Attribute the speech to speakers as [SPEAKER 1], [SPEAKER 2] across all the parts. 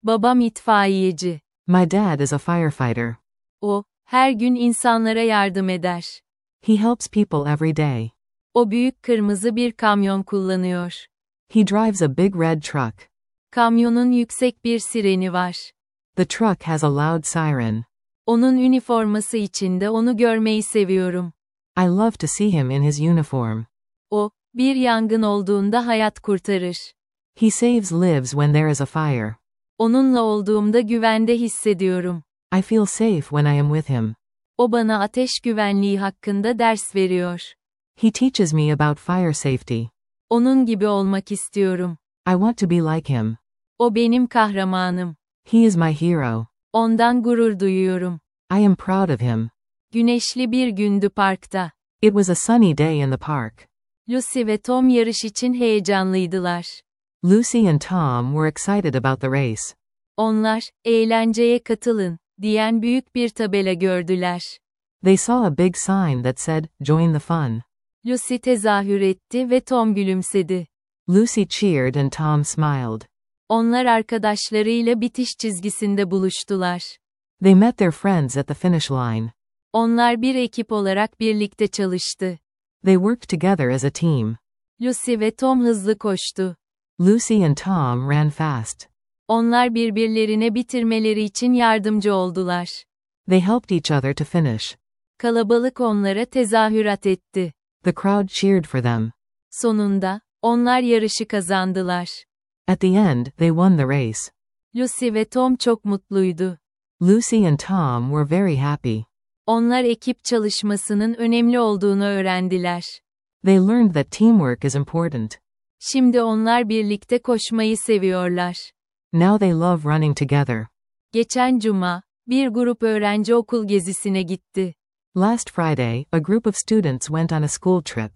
[SPEAKER 1] Babam itfaiyeci.
[SPEAKER 2] My dad is a firefighter.
[SPEAKER 1] O, her gün insanlara yardım eder.
[SPEAKER 2] He helps people every day.
[SPEAKER 1] O büyük kırmızı bir kamyon kullanıyor.
[SPEAKER 2] He drives a big red truck.
[SPEAKER 1] Kamyonun yüksek bir sireni var.
[SPEAKER 2] The truck has a loud siren.
[SPEAKER 1] Onun üniforması içinde onu görmeyi seviyorum.
[SPEAKER 2] I love to see him in his uniform.
[SPEAKER 1] O, bir yangın olduğunda hayat kurtarır.
[SPEAKER 2] He saves lives when there is a fire.
[SPEAKER 1] Onunla olduğumda güvende hissediyorum.
[SPEAKER 2] I feel safe when I am with him.
[SPEAKER 1] O bana ateş güvenliği hakkında ders veriyor.
[SPEAKER 2] He teaches me about fire safety.
[SPEAKER 1] Onun gibi olmak istiyorum.
[SPEAKER 2] I want to be like him.
[SPEAKER 1] O benim kahramanım.
[SPEAKER 2] He is my hero.
[SPEAKER 1] Ondan gurur duyuyorum.
[SPEAKER 2] I am proud of him.
[SPEAKER 1] Güneşli bir gündü parkta.
[SPEAKER 2] It was a sunny day in the park.
[SPEAKER 1] Lucy ve Tom yarış için heyecanlıydılar.
[SPEAKER 2] Lucy and Tom were excited about the race.
[SPEAKER 1] Onlar, eğlenceye katılın, diyen büyük bir tabela gördüler.
[SPEAKER 2] They saw a big sign that said, "Join the fun."
[SPEAKER 1] Lucy tezahür etti ve Tom gülümsedi.
[SPEAKER 2] Lucy cheered and Tom smiled.
[SPEAKER 1] Onlar arkadaşlarıyla bitiş çizgisinde buluştular.
[SPEAKER 2] They met their friends at the finish line.
[SPEAKER 1] Onlar bir ekip olarak birlikte çalıştı.
[SPEAKER 2] They worked together as a team.
[SPEAKER 1] Lucy ve Tom hızlı koştu.
[SPEAKER 2] Lucy and Tom ran fast.
[SPEAKER 1] Onlar birbirlerine bitirmeleri için yardımcı oldular.
[SPEAKER 2] They helped each other to finish.
[SPEAKER 1] Kalabalık onlara tezahürat etti.
[SPEAKER 2] The crowd cheered for them.
[SPEAKER 1] Sonunda, onlar yarışı kazandılar.
[SPEAKER 2] At the end, they won the race.
[SPEAKER 1] Lucy ve Tom çok mutluydu.
[SPEAKER 2] Lucy and Tom were very happy.
[SPEAKER 1] Onlar ekip çalışmasının önemli olduğunu öğrendiler.
[SPEAKER 2] They learned that teamwork is important.
[SPEAKER 1] Şimdi onlar birlikte koşmayı seviyorlar.
[SPEAKER 2] Now they love running together.
[SPEAKER 1] Geçen cuma, bir grup öğrenci okul gezisine gitti.
[SPEAKER 2] Last Friday, a group of students went on a school trip.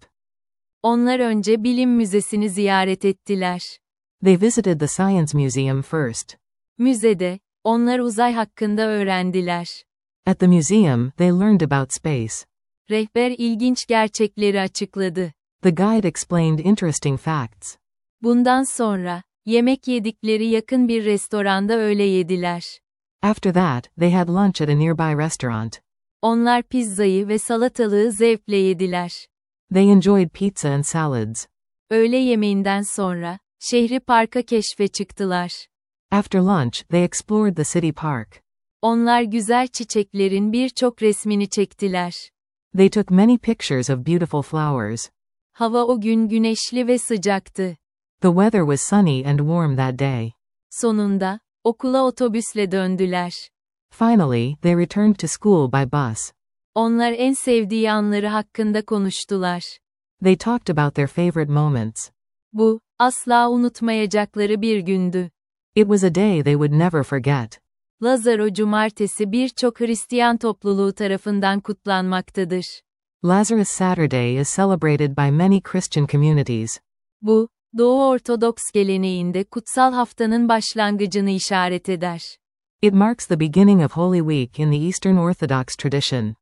[SPEAKER 1] Onlar önce bilim müzesini ziyaret ettiler.
[SPEAKER 2] They visited the Science Museum first.
[SPEAKER 1] Müzede, onlar uzay hakkında öğrendiler.
[SPEAKER 2] At the museum, they learned about space.
[SPEAKER 1] Rehber ilginç gerçekleri açıkladı.
[SPEAKER 2] The guide explained interesting facts.
[SPEAKER 1] Bundan sonra, yemek yedikleri yakın bir restoranda öğle yediler.
[SPEAKER 2] After that, they had lunch at a nearby restaurant.
[SPEAKER 1] Onlar pizzayı ve salatalığı zevkle yediler.
[SPEAKER 2] They enjoyed pizza and salads.
[SPEAKER 1] Öğle yemeğinden sonra, şehri parka keşfe çıktılar.
[SPEAKER 2] After lunch, they explored the city park.
[SPEAKER 1] Onlar güzel çiçeklerin birçok resmini çektiler.
[SPEAKER 2] They took many pictures of beautiful flowers.
[SPEAKER 1] Hava o gün güneşli ve sıcaktı.
[SPEAKER 2] The weather was sunny and warm that day.
[SPEAKER 1] Sonunda, okula otobüsle döndüler.
[SPEAKER 2] Finally, they returned to school by bus.
[SPEAKER 1] Onlar en sevdiği anları hakkında konuştular.
[SPEAKER 2] They talked about their favorite moments.
[SPEAKER 1] Bu, asla unutmayacakları bir gündü.
[SPEAKER 2] It was a day they would never forget.
[SPEAKER 1] Lazaro Cumartesi birçok Hristiyan topluluğu tarafından kutlanmaktadır.
[SPEAKER 2] Lazarus Saturday is celebrated by many Christian communities.
[SPEAKER 1] Bu, Doğu Ortodoks geleneğinde kutsal haftanın başlangıcını işaret eder.
[SPEAKER 2] It marks the beginning of Holy Week in the Eastern Orthodox tradition.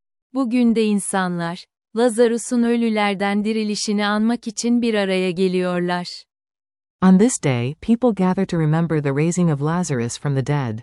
[SPEAKER 1] Bugün de insanlar, Lazarus'un ölülerden dirilişini anmak için bir araya geliyorlar.
[SPEAKER 2] On this day, people gather to remember the raising of Lazarus from the dead.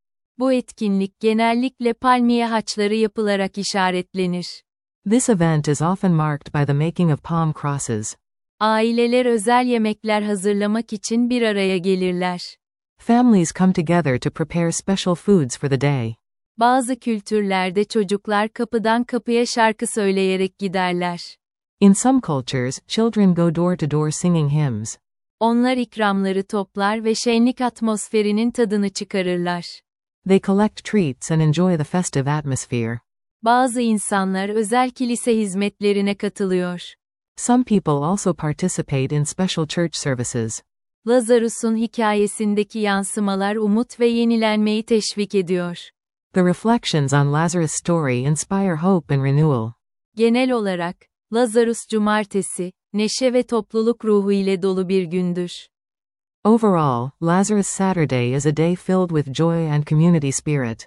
[SPEAKER 1] Bu etkinlik genellikle palmiye haçları yapılarak işaretlenir.
[SPEAKER 2] This event is often marked by the making of palm crosses.
[SPEAKER 1] Aileler özel yemekler hazırlamak için bir araya gelirler.
[SPEAKER 2] Families come together to prepare special foods for the day.
[SPEAKER 1] Bazı kültürlerde çocuklar kapıdan kapıya şarkı söyleyerek giderler.
[SPEAKER 2] In some cultures, children go door to door singing hymns.
[SPEAKER 1] Onlar ikramları toplar ve şenlik atmosferinin tadını çıkarırlar.
[SPEAKER 2] They collect treats and enjoy the festive atmosphere.
[SPEAKER 1] Bazı insanlar özel kilise hizmetlerine katılıyor.
[SPEAKER 2] Some people also participate in special church services.
[SPEAKER 1] Lazarus'un hikayesindeki yansımalar umut ve yenilenmeyi teşvik ediyor.
[SPEAKER 2] The reflections on Lazarus' story inspire hope and renewal.
[SPEAKER 1] Genel olarak, Lazarus Cumartesi, neşe ve topluluk ruhu ile dolu bir gündür.
[SPEAKER 2] Overall, Lazarus Saturday is a day filled with joy and community spirit.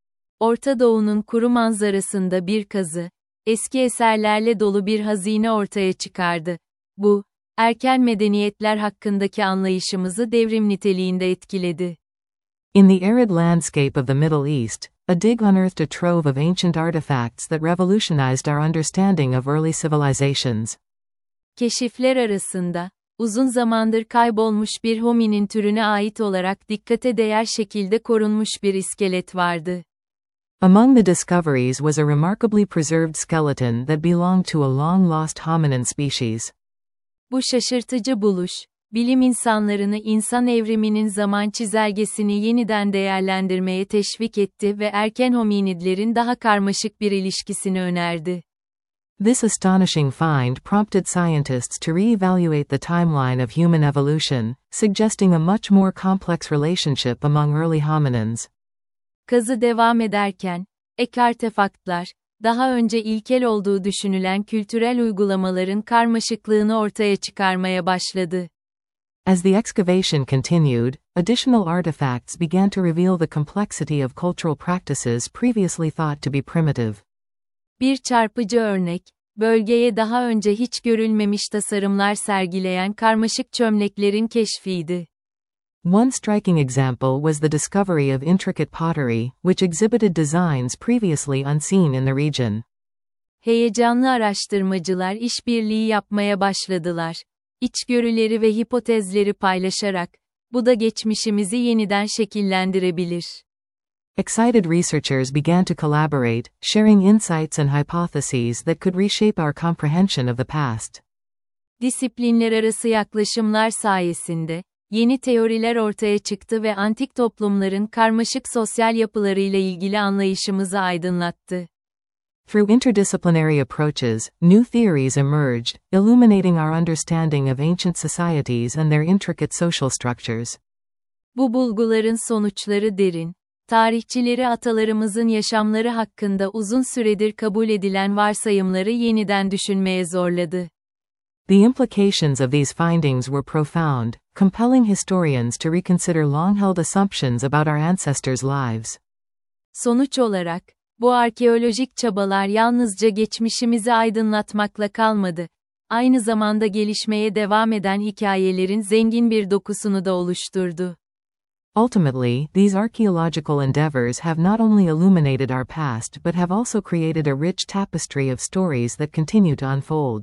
[SPEAKER 1] Orta Doğu'nun kuru manzarasında bir kazı, eski eserlerle dolu bir hazine ortaya çıkardı. Bu, erken medeniyetler hakkındaki anlayışımızı devrim niteliğinde etkiledi.
[SPEAKER 2] In the arid landscape of the Middle East, a dig unearthed a trove of ancient artifacts that revolutionized our understanding of early civilizations.
[SPEAKER 1] Keşifler arasında, uzun zamandır kaybolmuş bir hominin türüne ait olarak dikkate değer şekilde korunmuş bir iskelet vardı.
[SPEAKER 2] Among the discoveries was a remarkably preserved skeleton that belonged to a long-lost hominin species.
[SPEAKER 1] Bu şaşırtıcı buluş, bilim insanlarını insan evriminin zaman çizelgesini yeniden değerlendirmeye teşvik etti ve erken hominidlerin daha karmaşık bir ilişkisini önerdi.
[SPEAKER 2] This astonishing find prompted scientists to re-evaluate the timeline of human evolution, suggesting a much more complex relationship among early hominins.
[SPEAKER 1] Kazı devam ederken, ek artefaktlar, daha önce ilkel olduğu düşünülen kültürel uygulamaların karmaşıklığını ortaya çıkarmaya başladı.
[SPEAKER 2] As the excavation continued, additional artifacts began to reveal the complexity of cultural practices previously thought to be primitive.
[SPEAKER 1] Bir çarpıcı örnek, bölgeye daha önce hiç görülmemiş tasarımlar sergileyen karmaşık çömleklerin keşfiydi.
[SPEAKER 2] One striking example was the discovery of intricate pottery, which exhibited designs previously unseen in the region.
[SPEAKER 1] Heyecanlı araştırmacılar işbirliği yapmaya başladılar. İçgörüleri ve hipotezleri paylaşarak, bu da geçmişimizi yeniden şekillendirebilir.
[SPEAKER 2] Excited researchers began to collaborate, sharing insights and hypotheses that could reshape our comprehension of the past.
[SPEAKER 1] Disiplinler arası yaklaşımlar sayesinde, yeni teoriler ortaya çıktı ve antik toplumların karmaşık sosyal yapılarıyla ilgili anlayışımızı aydınlattı.
[SPEAKER 2] Through interdisciplinary approaches, new theories emerged, illuminating our understanding of ancient societies and their intricate social structures.
[SPEAKER 1] Bu bulguların sonuçları derin, tarihçileri atalarımızın yaşamları hakkında uzun süredir kabul edilen varsayımları yeniden düşünmeye zorladı.
[SPEAKER 2] The implications of these findings were profound, compelling historians to reconsider long-held assumptions about our ancestors' lives.
[SPEAKER 1] Sonuç olarak, bu arkeolojik çabalar yalnızca geçmişimizi aydınlatmakla kalmadı, aynı zamanda gelişmeye devam eden hikayelerin zengin bir dokusunu da oluşturdu.
[SPEAKER 2] Ultimately, these archaeological endeavors have not only illuminated our past but have also created a rich tapestry of stories that continue to unfold.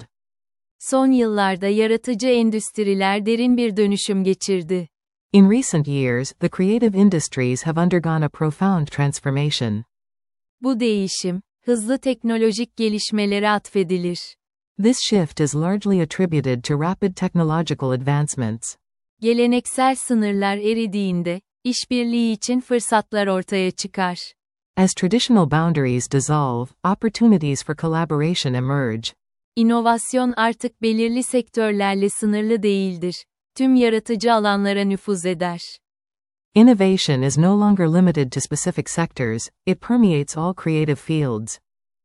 [SPEAKER 1] Son yıllarda yaratıcı endüstriler derin bir dönüşüm geçirdi.
[SPEAKER 2] In recent years, the creative industries have undergone a profound transformation.
[SPEAKER 1] Bu değişim, hızlı teknolojik gelişmelere atfedilir.
[SPEAKER 2] This shift is largely attributed to rapid technological advancements.
[SPEAKER 1] Geleneksel sınırlar eridiğinde, işbirliği için fırsatlar ortaya çıkar.
[SPEAKER 2] As traditional boundaries dissolve, opportunities for collaboration emerge.
[SPEAKER 1] İnovasyon artık belirli sektörlerle sınırlı değildir. Tüm yaratıcı alanlara nüfuz eder.
[SPEAKER 2] Innovation is no longer limited to specific sectors, it permeates all creative fields.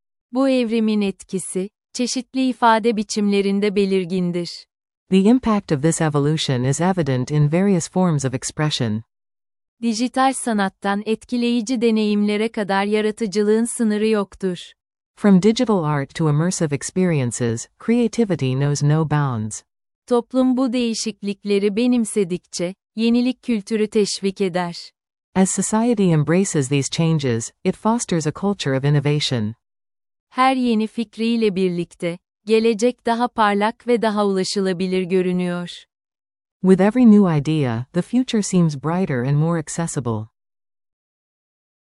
[SPEAKER 1] Bu evrimin etkisi, çeşitli ifade biçimlerinde belirgindir.
[SPEAKER 2] The impact of this evolution is evident in various forms of expression.
[SPEAKER 1] Dijital sanattan etkileyici deneyimlere kadar yaratıcılığın sınırı yoktur.
[SPEAKER 2] From digital art to immersive experiences, creativity knows no bounds.
[SPEAKER 1] Toplum bu değişiklikleri benimsedikçe, yenilik kültürü teşvik eder.
[SPEAKER 2] As society embraces these changes, it fosters a culture of innovation.
[SPEAKER 1] Her yeni fikriyle birlikte, gelecek daha parlak ve daha ulaşılabilir görünüyor.
[SPEAKER 2] With every new idea, the future seems brighter and more accessible.